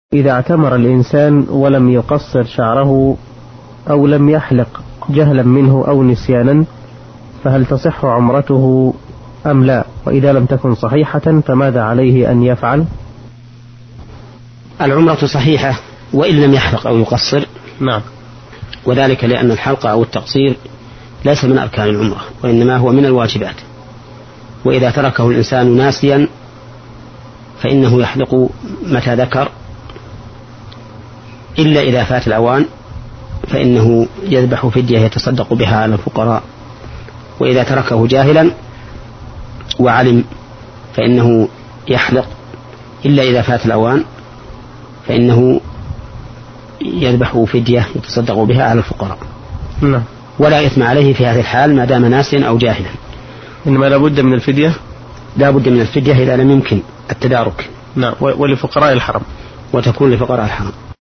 إذا اعتمر الإنسان ولم يقصر شعره أو لم يحلق جهلا منه أو نسيانا فهل تصح عمرته أم لا؟ وإذا لم تكن صحيحة فماذا عليه أن يفعل؟ العمرة صحيحة وإن لم يحلق أو يقصر. نعم. وذلك لأن الحلق أو التقصير ليس من أركان العمرة وإنما هو من الواجبات، وإذا تركه الإنسان ناسيا فإنه يحلق متى ذكر، إلا إذا فات الأوان فإنه يذبح فدية يتصدق بها على الفقراء، وإذا تركه جاهلا وعلم فإنه يحلق، إلا إذا فات الأوان فإنه يذبح فدية يتصدق بها على الفقراء. نعم. ولا إثم عليه في هذه الحال ما دام ناسيا أو جاهلا. إنما لابد من الفدية؟ لابد من الفدية إذا لم يمكن التدارك. نعم. ولفقراء الحرم؟ وتكون لفقراء الحرم.